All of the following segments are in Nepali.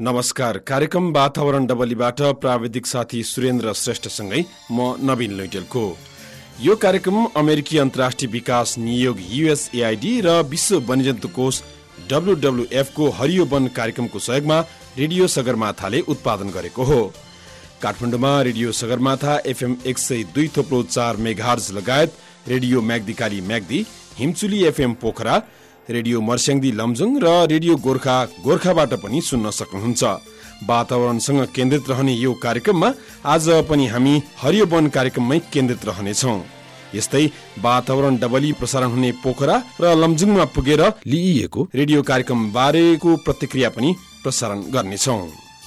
नमस्कार। कार्यक्रम वातावरण डबलीबाट प्राविधिक साथी सुरेन्द्र श्रेष्ठसँगै म नवीन लैटेलको। यो कार्यक्रम अमेरिकी अन्तर्राष्ट्रिय विकास नियोग USAID र विश्व वन्यजन्तु कोष WWF को हरियो वन कार्यक्रमको सहयोगमा रेडियो सगरमाथाले उत्पादन गरेको हो। काठमाडौँमा रेडियो सगरमाथा FM 102.4 मेगाहर्ज लगायत radio Myagdikali Myagdi, Himchuli FM Pokhara, radio Marsyangdi Lamjung र रेडियो गोर्खाबाट पनि सुन्न सक्नुहुन्छ। वातावरणसँग केन्द्रित रहने यो कार्यक्रममा आज पनि हामी हरियो वन कार्यक्रममै केन्द्रित रहनेछौँ। यस्तै वातावरण डबली प्रसारण हुने पोखरा र लमजुङमा पुगेर लिइएको रेडियो कार्यक्रम बारेको प्रतिक्रिया पनि प्रसारण गर्नेछौँ।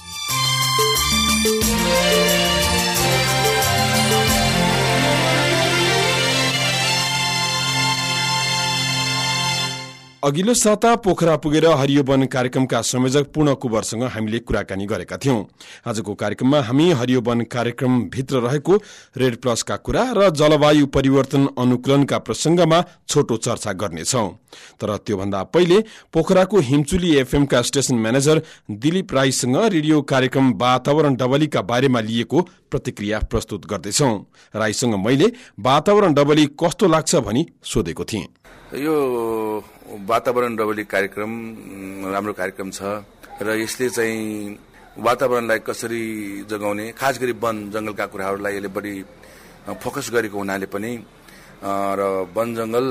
अघिल्लो साता पोखरा पुगेर हरियो वन कार्यक्रमका संयोजक पूर्ण कुवरसँग हामीले कुराकानी गरेका थियौं। आजको कार्यक्रममा हामी हरियो वन कार्यक्रम भित्र रहेको रेड प्लसका कुरा र जलवायु परिवर्तन अनुकूलनका प्रसंगमा छोटो चर्चा गर्नेछौं। तर त्योभन्दा पहिले पोखराको हिमचुली FM का स्टेशन म्यानेजर दिलीप राईसँग रेडियो कार्यक्रम वातावरण डबलीका बारेमा लिएको प्रतिक्रिया प्रस्तुत गर्दैछौं। राईसँग मैले वातावरण डबली कस्तो लाग्छ भनी सोधेको थिएँ। यो वातावरण डबली कार्यक्रम राम्रो कार्यक्रम छ र यसले चाहिँ वातावरणलाई कसरी जगाउने, खास गरी वन जंगलका कुराहरूलाई यसले बढी फोकस गरेको हुनाले पनि र वन जंगल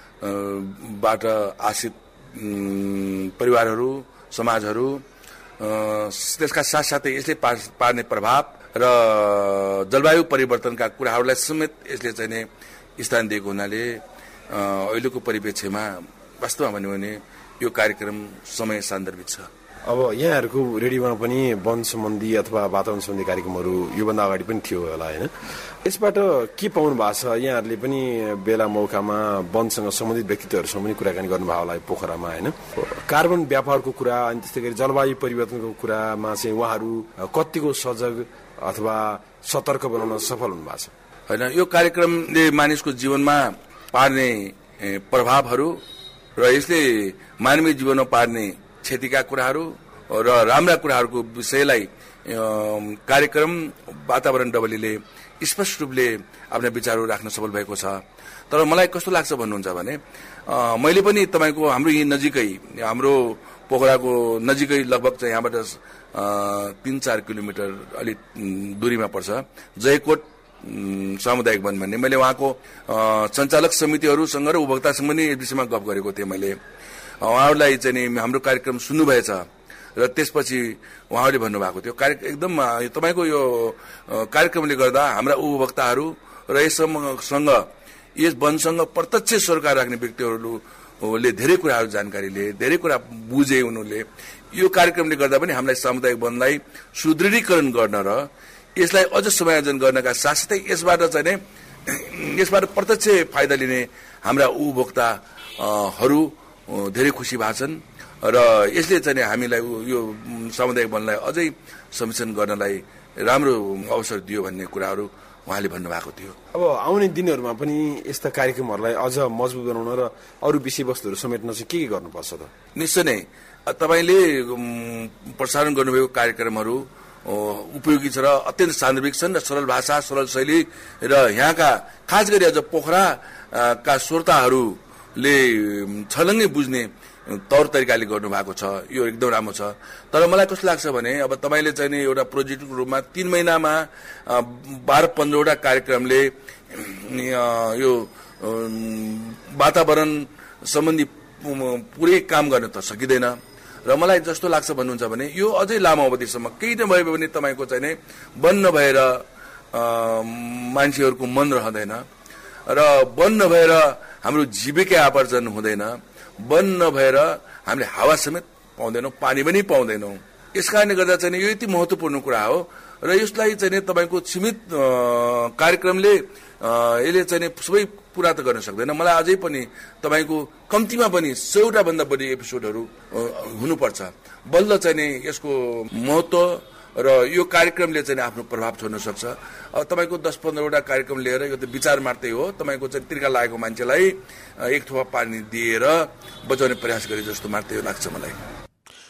बाट आश्रित परिवारहरू, समाजहरू, त्यसका साथसाथै यसले पार्ने प्रभाव र जलवायु परिवर्तनका कुराहरूलाई समेत यसले चाहिँ स्थान दिएको हुनाले अहिलेको परिप्रेक्ष्यमा वास्तवमा भन्यो भने यो कार्यक्रम समय सान्दर्भिक छ। अब यहाँहरूको रेडियोमा पनि वन सम्बन्धी अथवा वातावरण सम्बन्धी कार्यक्रमहरू योभन्दा अगाडि पनि थियो होला, होइन? यसबाट के पाउनु भएको छ? यहाँहरूले पनि बेला मौकामा वनसँग सम्बन्धित व्यक्तित्वहरूसँग पनि कुराकानी गर्नुभयो होला पोखरामा, होइन? कार्बन व्यापारको कुरा अनि त्यस्तै गरी जलवायु परिवर्तनको कुरामा चाहिँ उहाँहरू कतिको सजग अथवा सतर्क बनाउन सफल हुनुभएको छ? होइन, यो कार्यक्रमले मानिसको जीवनमा पार्ने प्रभावहरू र यसले मानवीय जीवनमा पार्ने क्षतिका कुराहरू र राम्रा कुराहरूको विषयलाई कार्यक्रम वातावरण डबलीले स्पष्ट रूपले आफ्ना विचारहरू राख्न सफल भएको छ। तर मलाई कस्तो लाग्छ भन्नुहुन्छ भने मैले पनि तपाईको हाम्रो यही नजिकै, हाम्रो पोखराको नजिकै लगभग चाहिँ यहाँबाट 3-4 किलोमिटर अलिक दूरीमा पर्छ जयकोट सामुदायिक वन भन्ने, मैले उहाँको सञ्चालक समितिहरूसँग र उपभोक्तासँग पनि यस विषयमा गफ गरेको थिएँ। मैले उहाँहरूलाई चाहिँ हाम्रो कार्यक्रम सुन्नुभएछ र त्यसपछि उहाँहरूले भन्नुभएको थियो एकदम तपाईँको यो कार्यक्रमले गर्दा हाम्रा उपभोक्ताहरू र यससँग यस वनसँग प्रत्यक्ष सरकार राख्ने व्यक्तिहरूले धेरै कुराहरू जानकारी लिए, धेरै कुरा बुझे। उनीहरूले यो कार्यक्रमले गर्दा पनि हामीलाई सामुदायिक वनलाई सुदृढीकरण गर्न र यसलाई अझ समायोजन गर्नका साथसाथै यसबाट प्रत्यक्ष फाइदा लिने हाम्रा उपभोक्ताहरू धेरै खुसी भएको छन् र यसले चाहिँ हामीलाई यो सामुदायिक वनलाई अझै संरक्षण गर्नलाई राम्रो अवसर दियो भन्ने कुराहरू उहाँले भन्नुभएको थियो। अब आउने दिनहरूमा पनि यस्ता कार्यक्रमहरूलाई अझ मजबुत बनाउन र अरू विषयवस्तुहरू समेट्न चाहिँ के गर्नुपर्छ त? निश्चय नै तपाईँले प्रसारण गर्नुभएको कार्यक्रमहरू उपयोगी छ र अत्यन्त सान्दर्भिक छन् र सरल भाषा, सरल शैली र यहाँका खास गरी अझ पोखराका श्रोताहरूले छलङ्गै बुझ्ने तौर तरिकाले गर्नुभएको छ। यो एकदम राम्रो छ। तर मलाई कस्तो लाग्छ भने अब तपाईँले चाहिँ एउटा प्रोजेक्टको रूपमा 3 महिनामा 12-15वटा कार्यक्रमले यो वातावरण सम्बन्धी पुरै काम गर्न त सकिँदैन र मलाई जस्तो लाग्छ भन्नुहुन्छ भने यो अझै लामो अवधिसम्म केही नभए पनि तपाईँको चाहिँ वन नभएर मान्छेहरूको मन रहँदैन र वन नभएर हाम्रो जीविका आर्जन हुँदैन, वन नभएर हामीले हावा समेत पाउँदैनौँ, पानी पनि पाउँदैनौँ। यस कारणले गर्दा चाहिँ यो यति महत्त्वपूर्ण कुरा हो र यसलाई चाहिँ तपाईँको सीमित कार्यक्रमले यसले चाहिँ सबै पुरा त गर्न सक्दैन। मलाई अझै पनि तपाईँको कम्तीमा पनि 100वटा भन्दा बढी एपिसोडहरू हुनुपर्छ बल्ल चाहिँ यसको महत्त्व र यो कार्यक्रमले चाहिँ आफ्नो प्रभाव छोड्न सक्छ। अब तपाईँको 10-15वटा कार्यक्रम लिएर यो त विचार मात्रै हो, तपाईँको चाहिँ तिर्खा लागेको मान्छेलाई एक थोपा पानी दिएर बचाउने प्रयास गरे जस्तो मात्रै लाग्छ मलाई।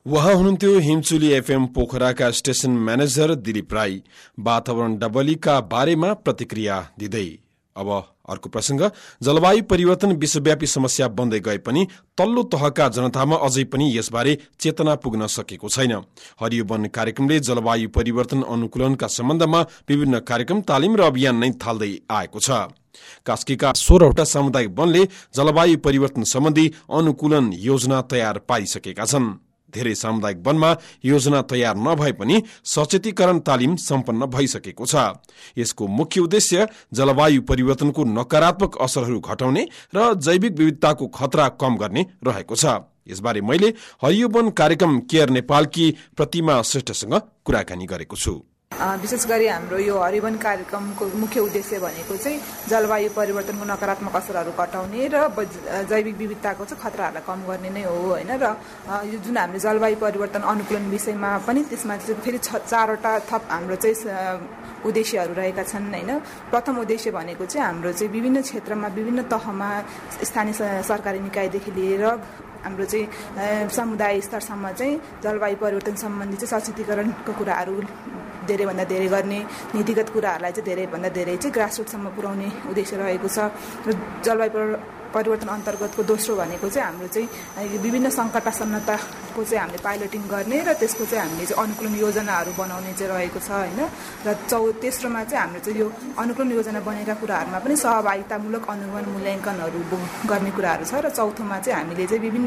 उहाँ हुनुहुन्थ्यो हिमचुली एफएम पोखराका स्टेशन म्यानेजर दिलीप राई वातावरण डबलीका बारेमा प्रतिक्रिया दिँदै। अब अर्को प्रसंग, जलवायु परिवर्तन विश्वव्यापी समस्या बन्दै गए पनि तल्लो तहका जनतामा अझै पनि यसबारे चेतना पुग्न सकेको छैन। हरियो वन कार्यक्रमले जलवायु परिवर्तन अनुकूलनका सम्बन्धमा विभिन्न कार्यक्रम, तालिम र अभियान नै थाल्दै आएको छ। कास्कीका 16वटा सामुदायिक वनले जलवायु परिवर्तन सम्बन्धी अनुकूलन योजना तयार पारिसकेका छन्। धेरै सामुदायिक वनमा योजना तयार नभए पनि सचेतीकरण तालिम सम्पन्न भइसकेको छ। यसको मुख्य उद्देश्य जलवायु परिवर्तनको नकारात्मक असरहरू घटाउने र जैविक विविधताको खतरा कम गर्ने रहेको छ। यसबारे मैले हरियो वन कार्यक्रम केयर नेपालकी प्रतिमा श्रेष्ठसँग कुराकानी गरेको छु। विशेष गरी हाम्रो यो हरियो वन कार्यक्रमको मुख्य उद्देश्य भनेको चाहिँ जलवायु परिवर्तनको नकारात्मक असरहरू घटाउने र जैविक विविधताको चाहिँ खतराहरूलाई कम गर्ने नै हो होइन। र यो जुन हामीले जलवायु परिवर्तन अनुकूलन विषयमा पनि त्यसमा चाहिँ फेरि 4वटा थप हाम्रो चाहिँ उद्देश्यहरू रहेका छन् होइन। प्रथम उद्देश्य भनेको चाहिँ हाम्रो चाहिँ विभिन्न क्षेत्रमा विभिन्न तहमा स्थानीय सरकारी निकायदेखि लिएर हाम्रो चाहिँ समुदाय स्तरसम्म चाहिँ जलवायु परिवर्तन सम्बन्धी चाहिँ सचेतीकरणको कुराहरू धेरैभन्दा धेरै गर्ने, नीतिगत कुराहरूलाई चाहिँ धेरैभन्दा धेरै चाहिँ ग्रासरुटसम्म पुर्याउने उद्देश्य रहेको छ। र जलवायु परिवर्तन अन्तर्गतको दोस्रो भनेको चाहिँ हाम्रो चाहिँ विभिन्न सङ्कटासन्नताको चाहिँ हामीले पाइलटिङ गर्ने र त्यसको चाहिँ हामीले चाहिँ अनुकूलन योजनाहरू बनाउने चाहिँ रहेको छ होइन। र तेस्रोमा चाहिँ हाम्रो चाहिँ यो अनुकूलन योजना बनेका कुराहरूमा पनि सहभागितामूलक अनुगमन मूल्याङ्कनहरू गर्ने कुराहरू छ। र चौथोमा चाहिँ हामीले चाहिँ विभिन्न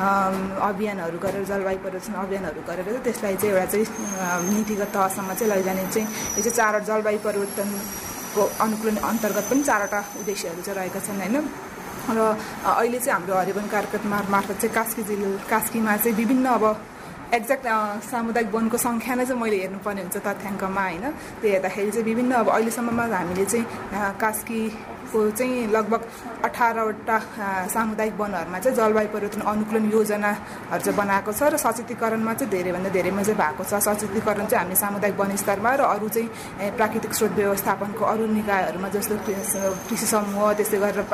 अभियानहरू गरेर जलवायु परिवर्तन अभियानहरू गरेर त्यसलाई चाहिँ एउटा चाहिँ नीतिगत तहसम्म चाहिँ लैजाने चाहिँ यो चाहिँ 4 जलवायु परिवर्तनको अनुकूलन अन्तर्गत पनि 4वटा उद्देश्यहरू चाहिँ रहेका छन् होइन। र अहिले चाहिँ हाम्रो हरियो वन कार्यक्रम मार्फत चाहिँ कास्कीमा चाहिँ विभिन्न अब एक्ज्याक्ट सामुदायिक वनको सङ्ख्या नै चाहिँ मैले हेर्नुपर्ने हुन्छ तथ्याङ्कमा होइन। त्यो हेर्दाखेरि चाहिँ विभिन्न अब अहिलेसम्ममा हामीले चाहिँ कास्कीको चाहिँ लगभग 18वटा सामुदायिक वनहरूमा चाहिँ जलवायु परिवर्तन अनुकूलन योजनाहरू चाहिँ बनाएको छ। र सचेतीकरणमा चाहिँ धेरैभन्दा धेरैमा चाहिँ भएको छ। सचेतीकरण चाहिँ हामीले सामुदायिक वन स्तरमा र अरू चाहिँ प्राकृतिक स्रोत व्यवस्थापनको अरू निकायहरूमा जस्तो कृषि समूह, त्यस्तै गरेर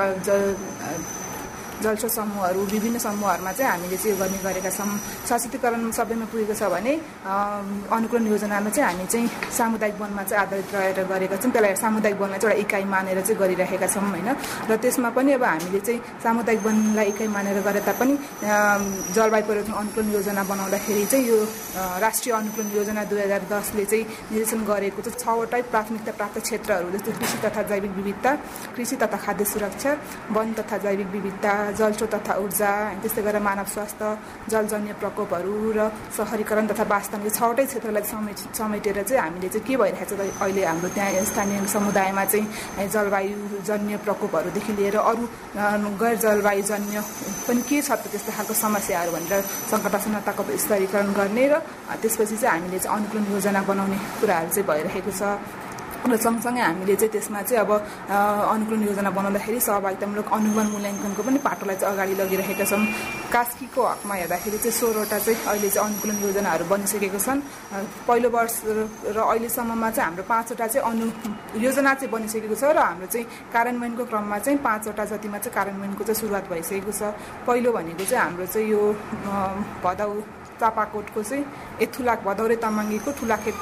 जलस्रोत समूहहरू, विभिन्न समूहहरूमा चाहिँ हामीले चाहिँ यो गर्ने गरेका छौँ। सचेतीकरण सबैमा पुगेको छ भने अनुकूलन योजनामा चाहिँ हामी चाहिँ सामुदायिक वनमा चाहिँ आधारित रहेर गरेका छौँ। त्यसलाई सामुदायिक वनलाई चाहिँ एउटा इकाइ मानेर चाहिँ गरिरहेका छौँ होइन। र त्यसमा पनि अब हामीले चाहिँ सामुदायिक वनलाई इकाइ मानेर गरे तापनि जलवायु परिवर्तन अनुकूलन योजना बनाउँदाखेरि चाहिँ यो राष्ट्रिय अनुकूलन योजना 2010ले चाहिँ निर्देशन गरेको चाहिँ 6वटै प्राथमिकता प्राप्त क्षेत्रहरू जस्तो कृषि तथा जैविक विविधता, कृषि तथा खाद्य सुरक्षा, वन तथा जैविक विविधता, जलस्रोत तथा ऊर्जा, त्यस्तै गरेर मानव स्वास्थ्य, जलजन्य प्रकोपहरू र शहरीकरण तथा वास्तव यो 6वटै क्षेत्रलाई समेटेर चाहिँ हामीले चाहिँ के भइरहेको छ अहिले हाम्रो त्यहाँ स्थानीय समुदायमा चाहिँ जलवायुजन्य प्रकोपहरूदेखि लिएर अरू गैर जलवायुजन्य पनि के छ त त्यस्तो खालको समस्याहरू भनेर सङ्कटासन्नताको स्तरीकरण गर्ने र त्यसपछि चाहिँ हामीले चाहिँ अनुकूलन योजना बनाउने कुराहरू चाहिँ भइरहेको छ। र सँगसँगै हामीले चाहिँ त्यसमा चाहिँ अब अनुकूलन योजना बनाउँदाखेरि सहभागितामूलक अनुगमन मूल्याङ्कनको पनि पाटोलाई चाहिँ अगाडि लगिरहेका छौँ। कास्कीको हकमा हेर्दाखेरि चाहिँ 16वटा चाहिँ अहिले चाहिँ अनुकूलन योजनाहरू बनिसकेको छन्। पहिलो वर्ष र अहिलेसम्ममा चाहिँ हाम्रो 5वटा चाहिँ योजना चाहिँ बनिसकेको छ र हाम्रो चाहिँ कार्यान्वयनको क्रममा चाहिँ 5वटा जतिमा चाहिँ कार्यान्वयनको चाहिँ सुरुवात भइसकेको छ। पहिलो भनेको चाहिँ हाम्रो चाहिँ यो भदौ चापाकोटको चाहिँ एथुलाक भदौरे तमाङ्गीको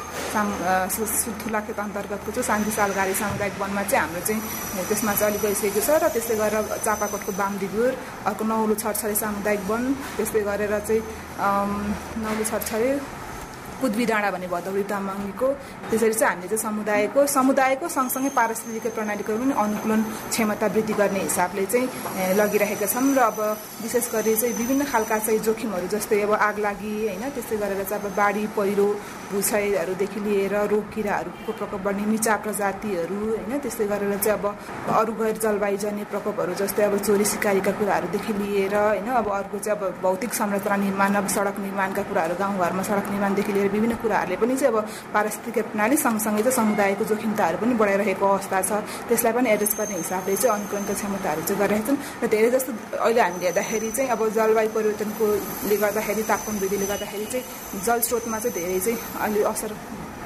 ठुलाखेत अन्तर्गतको चाहिँ शान्ति सालघारी सामुदायिक वनमा चाहिँ हाम्रो चाहिँ त्यसमा चाहिँ अलिक गइसकेको छ। र त्यस्तै गरेर चापाकोटको बामडिगुर, अर्को नौलो छरछरे सामुदायिक वन, त्यस्तै गरेर चाहिँ नौलो छरछरे कुद्बी डाँडा भन्ने भदौरी तामाङको। त्यसरी चाहिँ हामीले चाहिँ समुदायको सँगसँगै पारिस्थितिक प्रणालीको पनि अनुकूलन क्षमता वृद्धि गर्ने हिसाबले चाहिँ लगिरहेका छौँ। र अब विशेष गरी चाहिँ विभिन्न खालका चाहिँ जोखिमहरू जस्तै अब आगलागी होइन, त्यस्तै गरेर चाहिँ अब बाढी पहिरो भूक्षयहरूदेखि लिएर रोग किराहरूको प्रकोप बढ्ने, मिचा प्रजातिहरू होइन, त्यस्तै गरेर चाहिँ अब अरू गैर जलवायुजन्य प्रकोपहरू जस्तै अब चोरी सिकारीका कुराहरूदेखि लिएर होइन, अब अर्को चाहिँ अब भौतिक संरचना निर्माण, अब सडक निर्माणका कुराहरू, गाउँघरमा सडक निर्माणदेखि लिएर विभिन्न कुराहरूले पनि चाहिँ अब पारिस्थितिक प्रणाली सँगसँगै चाहिँ समुदायको जोखिमताहरू पनि बढाइरहेको अवस्था छ। त्यसलाई पनि एड्रेस गर्ने हिसाबले चाहिँ अनुकूलनका क्षमताहरू चाहिँ गरिरहेका छन्। र धेरै जस्तो अहिले हामीले हेर्दाखेरि चाहिँ अब जलवायु परिवर्तनकोले गर्दाखेरि, तापक्रम वृद्धिले गर्दाखेरि चाहिँ जलस्रोतमा चाहिँ धेरै चाहिँ अहिले असर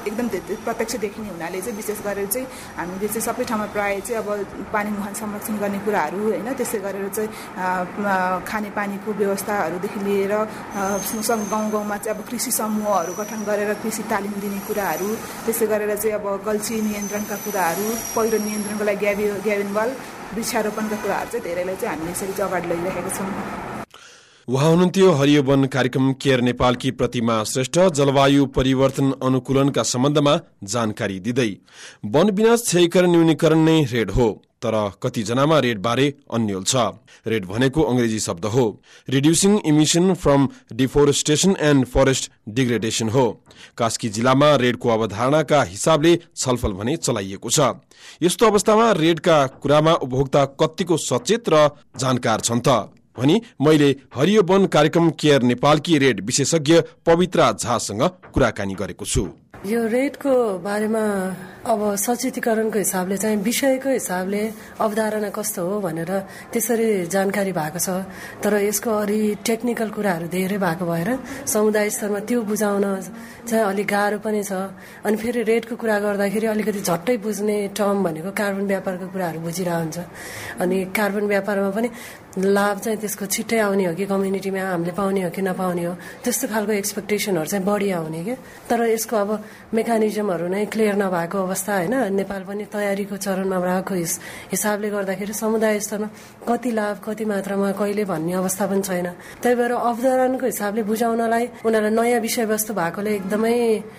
एकदम प्रत्यक्ष देखिने हुनाले चाहिँ विशेष गरेर चाहिँ हामीले चाहिँ सबै ठाउँमा प्रायः चाहिँ अब पानी मुहान संरक्षण गर्ने कुराहरू होइन, त्यसै गरेर चाहिँ खानेपानीको व्यवस्थाहरूदेखि लिएर गाउँ गाउँमा चाहिँ अब कृषि समूहहरू गठन गरेर कृषि तालिम दिने कुराहरू, त्यसै गरेर चाहिँ अब गल्छी नियन्त्रणका कुराहरू, पहिरो नियन्त्रणको लागि ग्याबिन वाल, वृक्षारोपणका कुराहरू चाहिँ धेरैलाई चाहिँ हामीले यसरी चाहिँ अगाडि लैरहेका छौँ। उहाँ हुनुहुन्थ्यो हरियो वन कार्यक्रम केयर नेपालकी प्रतिमा श्रेष्ठ। जलवायु परिवर्तन अनुकूलनका सम्बन्धमा जानकारी दिँदै वन विनाश क्षयीकरण न्यूनीकरण नै रेड हो, तर कतिजनामा रेड बारे अन्यल छ। रेड भनेको अंग्रेजी शब्द हो, reducing emission from deforestation and forest degradation हो। कास्की जिल्लामा रेडको अवधारणाका हिसाबले छलफल भने चलाइएको छ। यस्तो अवस्थामा रेडका कुरामा उपभोक्ता कतिको सचेत र जानकार छन् त भनी मैले हरियो वन कार्यक्रम केयर नेपालकी रेड विशेषज्ञ पवित्रा झासँग कुराकानी गरेको छु। यो रेडको बारेमा अब सचेतीकरणको हिसाबले चाहिँ विषयको हिसाबले अवधारणा कस्तो हो भनेर त्यसरी जानकारी भएको छ, तर यसको अलि टेक्निकल कुराहरू धेरै भएको भएर समुदाय स्तरमा त्यो बुझाउन चाहिँ अलिक गाह्रो पनि छ। अनि फेरि रेडको कुरा गर्दाखेरि अलिकति झट्टै बुझ्ने टर्म भनेको कार्बन व्यापारको कुराहरू बुझिरहेको हुन्छ। अनि कार्बन व्यापारमा पनि लाभ चाहिँ त्यसको छिट्टै आउने हो कि कम्युनिटीमा हामीले पाउने हो कि नपाउने हो, त्यस्तो खालको एक्सपेक्टेसनहरू चाहिँ बढी आउने कि। तर यसको अब मेकानिजमहरू नै क्लियर नभएको अवस्था होइन, नेपाल पनि तयारीको चरणमा रहेको हिसाबले गर्दाखेरि समुदाय स्तरमा कति लाभ कति मात्रामा कहिले भन्ने अवस्था पनि छैन। त्यही भएर अवधारणाको हिसाबले बुझाउनलाई उनीहरूलाई नयाँ विषयवस्तु भएकोले एकदमै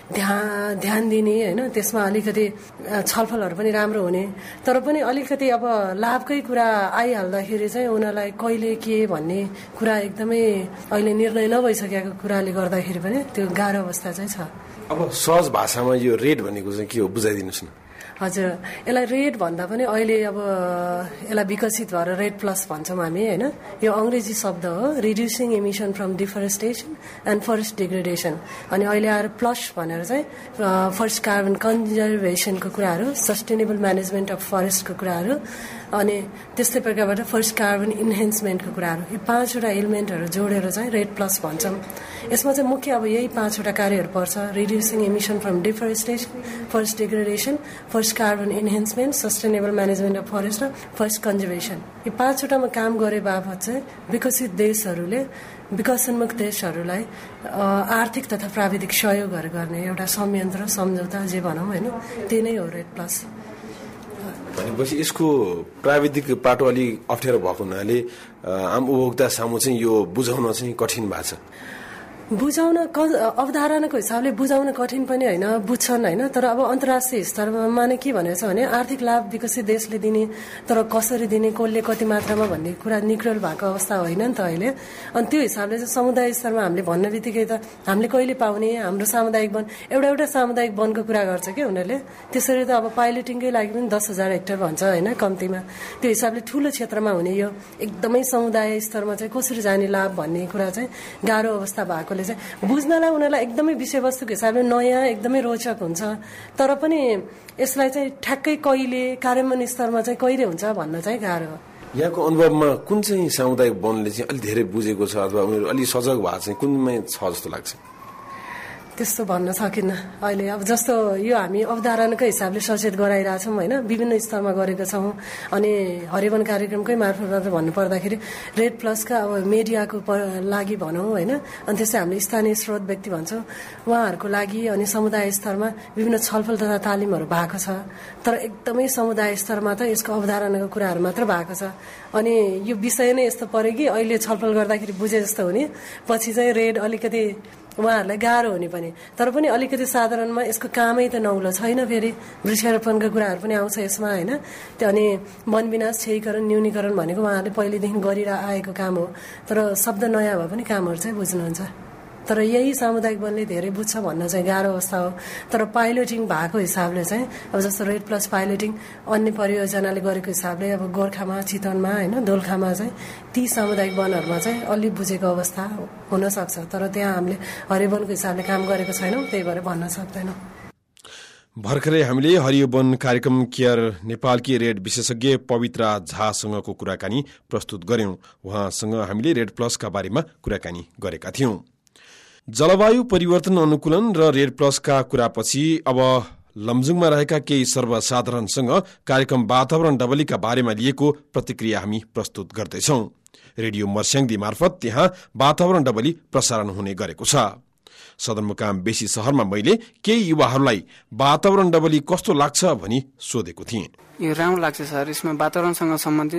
ध्यान दिने होइन, त्यसमा अलिकति छलफलहरू पनि राम्रो हुने। तर पनि अलिकति अब लाभकै कुरा आइहाल्दाखेरि चाहिँ उनीहरूलाई कहिले के भन्ने कुरा एकदमै अहिले निर्णय नभइसकेको कुराले गर्दाखेरि पनि त्यो गाह्रो अवस्था चाहिँ छ। अब सहज भाषामा यो रेड भनेको चाहिँ के हो बुझाइदिनुहोस् न। हजुर, यसलाई रेड भन्दा पनि अहिले अब यसलाई विकसित भएर रेड प्लस भन्छौँ हामी होइन। यो अंग्रेजी शब्द हो, reducing emission from deforestation and forest degradation. अनि अहिले आएर प्लस भनेर चाहिँ फरेस्ट कार्बन कन्जर्भेसनको कुराहरू, सस्टेनेबल म्यानेजमेन्ट अफ फरेस्टको कुराहरू, अनि त्यस्तै प्रकारबाट फरेस्ट कार्बन इन्हेन्समेन्टको कुराहरू, यो 5वटा एलिमेन्टहरू जोडेर चाहिँ रेड प्लस भन्छौँ। यसमा चाहिँ मुख्य अब यही 5वटा कार्यहरू पर्छ, reducing emission from deforestation, forest degradation, forest carbon enhancement, sustainable management of forest र फरेस्ट कन्जर्भेसन। यो 5वटामा काम गरे बापत चाहिँ विकसित देशहरूले विकासोन्मुख देशहरूलाई आर्थिक तथा प्राविधिक सहयोगहरू गर्ने एउटा संयन्त्र सम्झौता जे भनौँ होइन, त्यही नै हो रेड प्लस। भनेपछि यसको प्राविधिक पाटो अलि अप्ठ्यारो भएको हुनाले आम उपभोक्ता सामु चाहिँ यो बुझाउन चाहिँ कठिन भएको छ। बुझाउन अवधारणाको हिसाबले बुझाउन कठिन पनि होइन, बुझ्छन् होइन। तर अब अन्तर्राष्ट्रिय स्तरमा नै के भनेको छ भने आर्थिक लाभ विकसित देशले दिने, तर कसरी दिने, कसले कति मात्रामा भन्ने कुरा निक्रेल भएको अवस्था होइन नि त अहिले। अनि त्यो हिसाबले चाहिँ समुदाय स्तरमा हामीले भन्ने बित्तिकै त हामीले कहिले पाउने, हाम्रो सामुदायिक वन एउटा सामुदायिक वनको कुरा गर्छ कि उनीहरूले। त्यसरी त अब पाइलटिङकै लागि पनि 10,000 हेक्टर भन्छ होइन कम्तीमा। त्यो हिसाबले ठुलो क्षेत्रमा हुने यो एकदमै समुदाय स्तरमा चाहिँ कसरी जाने लाभ भन्ने कुरा चाहिँ गाह्रो अवस्था भएको बुझ्नलाई उनीहरूलाई एकदमै विषयवस्तुको हिसाबले नयाँ एकदमै रोचक हुन्छ। तर पनि यसलाई चाहिँ ठ्याक्कै कहिले कार्यान्वयन स्तरमा चाहिँ कहिले हुन्छ भन्न चाहिँ गाह्रो हो। यहाँको अनुभवमा कुन चाहिँ सामुदायिक वनले चाहिँ अलिक धेरै बुझेको छ अथवा उनीहरू अलिक सजग भएको चाहिँ कुनमै छ जस्तो लाग्छ? त्यस्तो भन्न सकिन्न अहिले। अब जस्तो यो हामी अवधारणाकै हिसाबले सचेत गराइरहेछौँ होइन, विभिन्न स्तरमा गरेका छौँ। अनि हरिवन कार्यक्रमकै मार्फत भन्नुपर्दाखेरि रेड प्लसका अब मिडियाको लागि भनौँ होइन, अनि त्यस्तै हामीले स्थानीय स्रोत व्यक्ति भन्छौँ उहाँहरूको लागि अनि समुदाय स्तरमा विभिन्न छलफल तथा तालिमहरू भएको छ। तर एकदमै समुदाय स्तरमा त यसको अवधारणाको कुराहरू मात्र भएको छ। अनि यो विषय नै यस्तो पर्यो कि अहिले छलफल गर्दाखेरि बुझे जस्तो हुने, पछि चाहिँ रेड अलिकति उहाँहरूलाई गाह्रो हुने पनि। तर पनि अलिकति साधारणमा यसको कामै त नौलो छैन। फेरि वृक्षारोपणको कुराहरू पनि आउँछ यसमा होइन। त्यो अनि वन विनाश क्षयीकरण न्यूनीकरण भनेको उहाँहरूले पहिलेदेखि गरिआएको काम हो, तर शब्द नयाँ भए पनि कामहरू चाहिँ बुझ्नुहुन्छ। तर यही सामुदायिक वनले धेरै बुझ्छ भन्न चाहिँ गाह्रो अवस्था हो। तर पाइलटिङ भएको हिसाबले चाहिँ अब जस्तो रेड प्लस पाइलटिङ अन्य परियोजनाले गरेको हिसाबले अब गोर्खामा, चितवनमा होइन, दोलखामा चाहिँ ती सामुदायिक वनहरूमा चाहिँ अलि बुझेको अवस्था हुनसक्छ। तर त्यहाँ हामीले हरियो वनको हिसाबले काम गरेको छैनौँ, त्यही भएर भन्न सक्दैनौँ। भर्खरै हामीले हरियो वन कार्यक्रम केयर नेपालकी रेड विशेषज्ञ पवित्रा झासँगको कुराकानी प्रस्तुत गर्यौं। उहाँसँग हामीले रेड प्लसका बारेमा कुराकानी गरेका थियौं। जलवायु परिवर्तन अनुकूलन र रेड प्लसका कुरापछि अब लमजुङमा रहेका केही सर्वसाधारणसँग कार्यक्रम वातावरण डबलीका बारेमा लिएको प्रतिक्रिया हामी प्रस्तुत गर्दैछौं। रेडियो मर्स्याङ्दी मार्फत त्यहाँ वातावरण डबली प्रसारण हुने गरेको छ। सदरमुकाम बेसी शहरमा मैले केही युवाहरूलाई वातावरण डबली कस्तो लाग्छ भनी सोधेको थिएँ। यो राम्रो लाग्छ सर। यसमा वातावरणसँग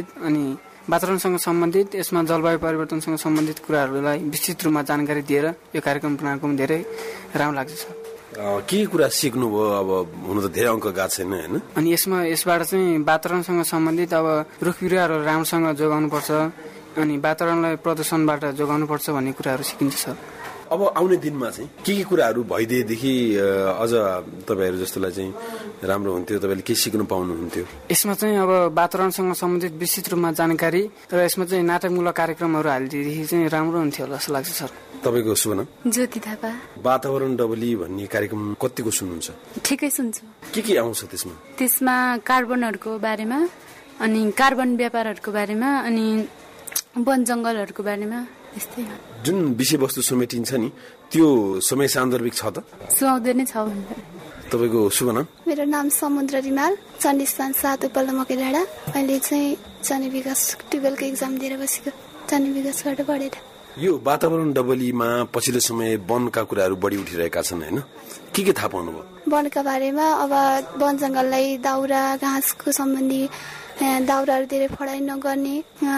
सम्बन्धित यसमा जलवायु परिवर्तनसँग सम्बन्धित कुराहरूलाई विस्तृत रूपमा जानकारी दिएर यो कार्यक्रम बनाएको धेरै राम्रो लाग्छ सर। के कुरा सिक्नुभयो? अब हुन त धेरै अङ्क गएको छैन हैन? अनि यसबाट चाहिँ वातावरणसँग सम्बन्धित अब रुख बिरुवाहरू राम्रोसँग जोगाउनुपर्छ अनि वातावरणलाई प्रदूषणबाट जोगाउनुपर्छ भन्ने कुराहरू सिकिन्छ सर। अब आउने दिनमा चाहिँ के कुराहरू भइदिएदेखि अझ तपाईहरु जस्तोलाई चाहिँ राम्रो हुन्थ्यो, तपाईले के सिक्न पाउनुहुन्थ्यो? यसमा चाहिँ अब वातावरणसँग सम्बन्धित विस्तृत रूपमा जानकारी र यसमा चाहिँ नाटकमूलक कार्यक्रमहरू हालिदिएदेखि चाहिँ राम्रो हुन्थ्यो होला जस्तो लाग्छ सर। तपाईको शुभ नाम? ज्योति थापा। वातावरण डबली भन्ने कार्यक्रम कतिको सुन्नुहुन्छ? ठिकै सुन्छु। के आउँछ त्यसमा? त्यसमा कार्बनहरूको बारेमा अनि कार्बन व्यापारहरूको बारेमा अनि वन जंगलहरूको बारेमा यस्तै। जुन विषयवस्तु समेटिन्छ नि त्यो समय सान्दर्भिक छ त? सुहाउँदो नै छ। तपाईको शुभ नाम? मेरो नाम समुद्र रिमाल, चण्डीस्थान 7 उपल्लो मकैडाँडा। अहिले चाहिँ जन विकास 12 को एक्जाम दिएर बसेको, जन विकासबाट पढेर। यो वातावरण डबलीमा पछिल्लो समय वनका कुराहरू बढी उठिरहेका छन् हैन? के थाहा पाउनुभयो? वनका बारेमा अब वन जंगललाई दाउरा घाँसको सम्बन्धी दाउराहरू धेरै फडाइ नगर्ने,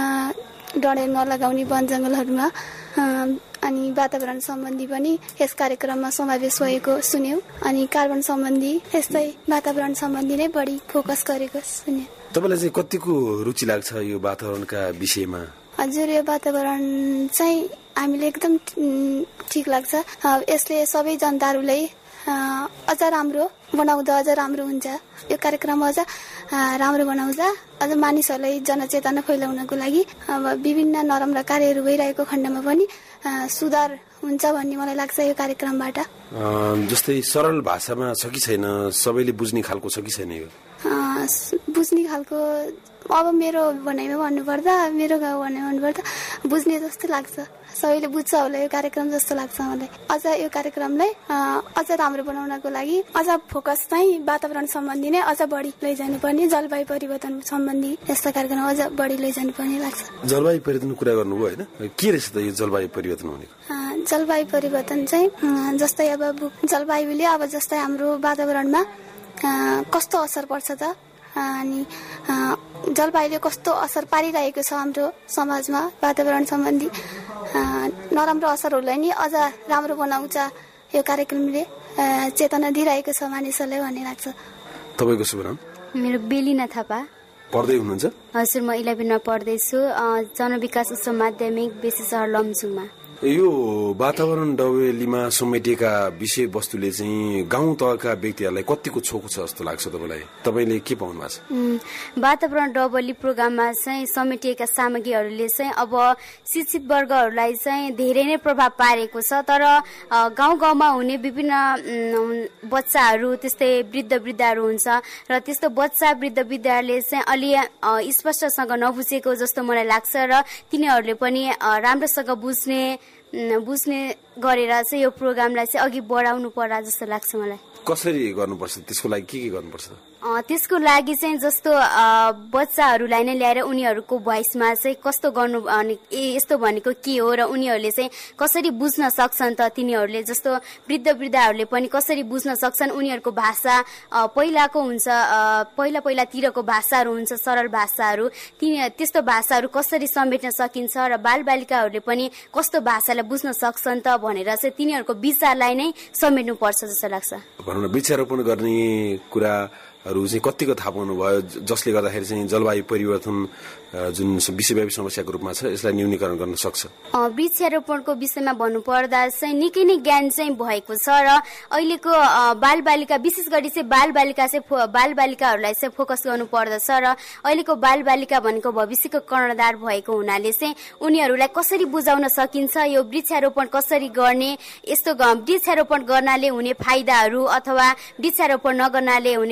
डढाइ नलगाउने वन जंगलहरूमा, अनि वातावरण सम्बन्धी पनि यस कार्यक्रममा समावेश भएको सुन्यौं। अनि कार्बन सम्बन्धी यस्तै वातावरण सम्बन्धी नै बढी फोकस गरेको सुन्यौं। तपाईलाई चाहिँ कतिको रुचि लाग्छ यो वातावरणका विषयमा? हजुर, यो वातावरण चाहिँ हामीले एकदम ठीक लाग्छ। यसले सबै जनताहरूलाई अझ राम्रो बनाउँदा अझ राम्रो हुन्छ। यो कार्यक्रम अझ राम्रो बनाउँछ, अझ मानिसहरूलाई जनचेतना फैलाउनको लागि अब विभिन्न नराम्रा कार्यहरू भइरहेको खण्डमा पनि सुधार हुन्छ भन्ने मलाई लाग्छ यो कार्यक्रमबाट। जस्तै सरल भाषामा छ कि छैन? सबैले बुझ्ने खालको छ कि छैन? यो बुझ्ने खालको अब मेरो भनाइमा भन्नुपर्दा, मेरो गाउँ भनाइमा भन्नुपर्दा बुझ्ने जस्तो लाग्छ। सबैले बुझ्छ होला यो कार्यक्रम जस्तो लाग्छ मलाई। अझ यो कार्यक्रमलाई अझ राम्रो बनाउनको लागि अझ फोकस चाहिँ वातावरण सम्बन्धी नै अझ बढी लैजानु पर्ने, जलवायु परिवर्तन सम्बन्धी यस्ता कार्यक्रम अझ बढी लैजानु पर्ने लाग्छ। जलवायु परिवर्तन कुरा गर्नुभयो हैन? के रहेछ त यो जलवायु परिवर्तन भनेको? जलवायु परिवर्तन चाहिँ जस्तै अब जलवायुले अब जस्तै हाम्रो वातावरणमा कस्तो असर पर्छ त, अनि जलवायुले कस्तो असर पारिरहेको छ हाम्रो समाजमा, वातावरण सम्बन्धी नराम्रो असरहरूलाई नि अझ राम्रो बनाउँछ यो कार्यक्रमले, चेतना दिइरहेको छ मानिसहरूलाई भन्ने लाग्छ। तपाईको शुभ नाम? मेरो बेलिना थापा। पढ्दै हुनुहुन्छ? हजुर, म 11 मा पढ्दैछु, जनविकास उच्च माध्यमिक बेसी सहर लमजुङमा। यो वातावरण डबलीमा समेटिएका विषयवस्तुले चाहिँ गाउँ तहका व्यक्तिहरूलाई कतिको छोको छ जस्तो लाग्छ तपाईलाई? तपाईले के पाउनु भएको छ? वातावरण डबली प्रोग्राममा चाहिँ समेटिएका सामग्रीहरूले चाहिँ अब शिक्षित वर्गहरूलाई चाहिँ धेरै नै प्रभाव पारेको छ। तर गाउँ-गाउँमा हुने विभिन्न बच्चाहरू, त्यस्तै वृद्धहरू हुन्छ र त्यस्तो बच्चा वृद्धहरूले चाहिँ अलि स्पष्टसँग नबुझेको जस्तो मलाई लाग्छ र तिनीहरूले पनि राम्रोसँग बुझ्ने गरेर चाहिँ यो प्रोग्रामलाई चाहिँ अघि बढाउनु पर्ला जस्तो लाग्छ मलाई। कसरी गर्नुपर्छ त्यसको लागि? के गर्नुपर्छ? त्यसको लागि चाहिँ जस्तो बच्चाहरूलाई नै ल्याएर उनीहरूको भोइसमा चाहिँ कस्तो गर्नु, यस्तो भनेको के हो र उनीहरूले चाहिँ कसरी बुझ्न सक्छन् त, तिनीहरूले जस्तो वृद्धहरूले पनि कसरी बुझ्न सक्छन्, उनीहरूको भाषा पहिलाको हुन्छ, पहिलातिरको भाषाहरू हुन्छ, सरल भाषाहरू, त्यस्तो भाषाहरू कसरी समेट्न सकिन्छ र बालबालिकाहरूले पनि कस्तो भाषालाई बुझ्न सक्छन् त भनेर चाहिँ तिनीहरूको विचारलाई नै समेट्नु पर्छ जस्तो लाग्छ। भनौँ न, वृक्षारोपण गर्ने कुराहरू चाहिँ कतिको थाहा पाउनु भयो, जसले गर्दाखेरि चाहिँ जलवायु परिवर्तन जुन विश्वव्यापी समस्याको रूपमा छ यसलाई न्यूनीकरण गर्न सक्छ? वृक्षारोपणको विषयमा भन्नुपर्दा चाहिँ निकै नै ज्ञान चाहिँ भएको छ र अहिलेको बालबालिका, विशेष गरी चाहिँ बालबालिकाहरूलाई चाहिँ फोकस गर्नु पर्दछ र अहिलेको बालबालिका भनेको भविष्यको कर्णधार भएको हुनाले चाहिँ उनीहरूलाई कसरी बुझाउन सकिन्छ, यो वृक्षारोपण कसरी गर्ने, यस्तो वृक्षारोपण गर्नाले हुने फाइदाहरू अथवा वृक्षारोपण नगर्नाले हुने बेफाइदा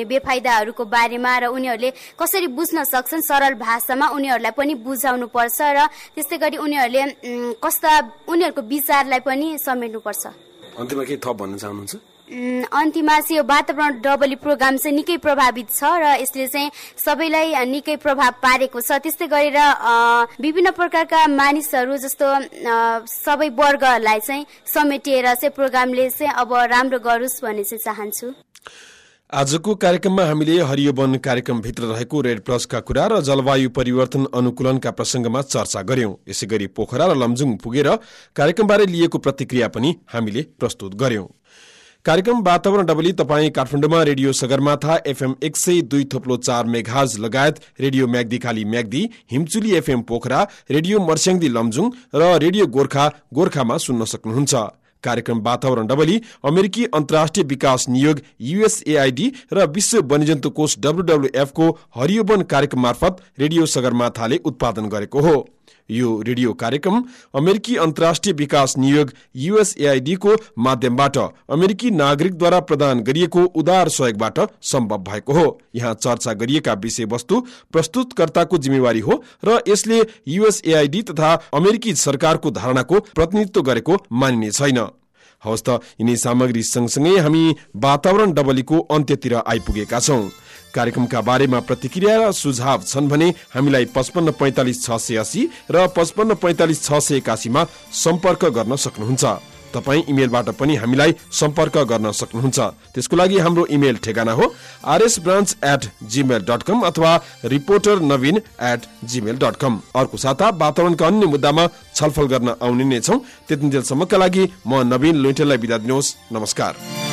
फाइदाहरूको बारेमा र उनीहरूले कसरी बुझ्न सक्छन् सरल भाषामा उनीहरूलाई पनि बुझाउनु पर्छ र त्यस्तै गरी उनीहरूले उनीहरूको विचारलाई पनि समेट्नुपर्छ। अन्तिममा के थप भन्न चाहनुहुन्छ? अन्तिममा चाहिँ यो वातावरण डबली प्रोग्राम चाहिँ निकै प्रभावित छ र यसले चाहिँ सबैलाई निकै प्रभाव पारेको छ। त्यस्तै गरेर विभिन्न प्रकारका मानिसहरू जस्तो सबै वर्गहरूलाई चाहिँ समेटिएर चाहिँ प्रोग्रामले चाहिँ अब राम्रो गरोस् भन्ने चाहिँ चाहन्छु। आजको कार्यक्रममा हामीले हरियो वन कार्यक्रमभित्र रहेको रेड प्लसका कुरा र जलवायु परिवर्तन अनुकूलनका प्रसंगमा चर्चा गर्यौं। यसै गरी पोखरा र लमजुङ पुगेर कार्यक्रमबारे लिएको प्रतिक्रिया पनि हामीले प्रस्तुत गर्यौं। कार्यक्रम वातावरण डबली तपाई काठमाडौँमा रेडियो सगरमाथा एफएम 102.4 मेगाहर्ज लगायत radio Myagdi Kali Myagdi, Himchuli FM Pokhara, radio Marsyangdi Lamjung र रेडियो गोर्खामा सुन्न सक्नुहुन्छ। कार्यक्रम वातावरण डबली अमेरिकी अन्तर्राष्ट्रिय विकास नियोग USAID र विश्व वन्यजन्तु कोष WWF को हरियो वन कार्यक्रम मार्फत रेडियो सगरमाथाले उत्पादन गरेको हो। यो रेडियो कार्यक्रम अमेरिकी अन्तर्राष्ट्रिय विकास नियोग USAID को माध्यमबाट अमेरिकी नागरिकद्वारा प्रदान गरिएको उदार सहयोगबाट सम्भव भएको हो। यहाँ चर्चा गरिएका विषयवस्तु प्रस्तुतकर्ताको जिम्मेवारी हो र यसले USAID तथा अमेरिकी सरकारको धारणाको प्रतिनिधित्व गरेको मानिने छैन। हवस् त यिनी सामग्री सँगसँगै हामी वातावरण डबलीको अन्त्यतिर आइपुगेका छौं। कार्यक्रमका बारेमा प्रतिक्रिया र सुझाव छन् भने हामीलाई 55 45 680 र 55 45 681 मा सम्पर्क गर्न सक्नुहुन्छ। तपाई इमेलबाट पनि हामीलाई सम्पर्क गर्न सक्नुहुन्छ। त्यसको लागि हाम्रो इमेल ठेगाना हो rsbranch@gmail.com अथवा reporternavin@gmail.com। अर्को साता वातावरणका अन्य मुद्दामा छलफल गर्न आउने नै छौं। त्यतिन्जेलसम्मका लागि म नवीन लुइटेललाई बिदा दिनुहोस्। नमस्कार।